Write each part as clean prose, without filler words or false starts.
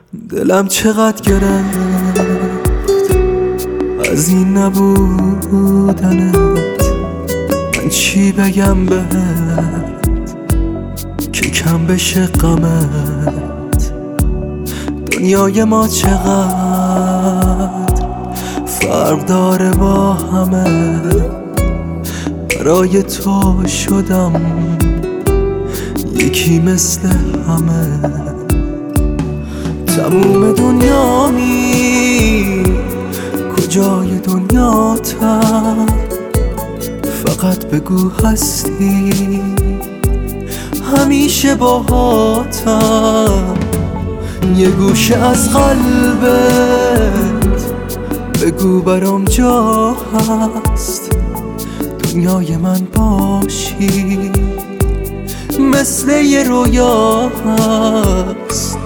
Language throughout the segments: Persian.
دلم چقدر گرفت از این نبودنت. من چی بگم بهت که کم بشه غمت؟ دنیای ما چقدر فرق داره با همه. برای تو شدم یکی مثل همه. تموم دنیامی کجای دنیاتم؟ فقط بگو هستی همیشه باهاتم. یه گوشه از قلبت بگو برام جا هست. دنیای من باشی مثل یه رویا هست.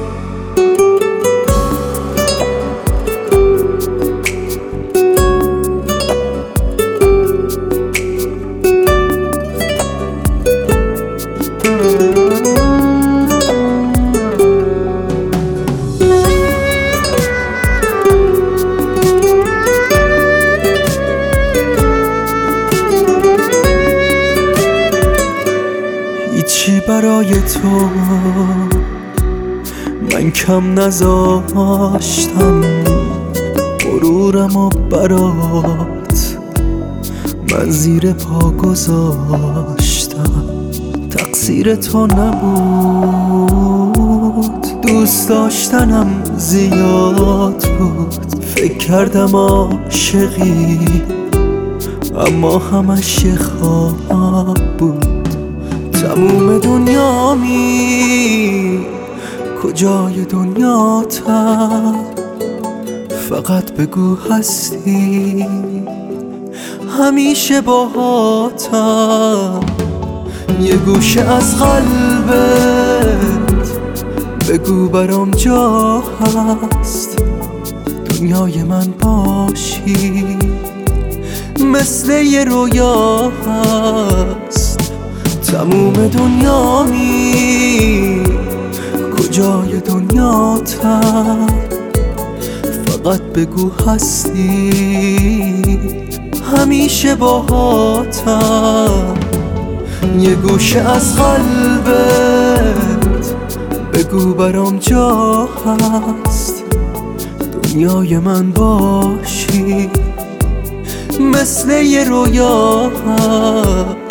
هیچی برای تو من کم نذاشتم. غرورم و برات من زیر پا گذاشتم. تقصیر تو نبود، دوست داشتنم زیاد بود. فکر کردم عاشقی اما همش یه خواب بود. تموم دنیامی کجای دنیاتم؟ فقط بگو هستی همیشه باهاتم. یه گوشه از قلبت بگو برام جا هست. دنیای من باشی مثل یه رویا هست. تموم دنیامی کجای دنیاتم؟ فقط بگو هستی همیشه باهاتم. یه گوشه از قلبت بگو برام جا هست. دنیای من باشی مثل یه رویا هست.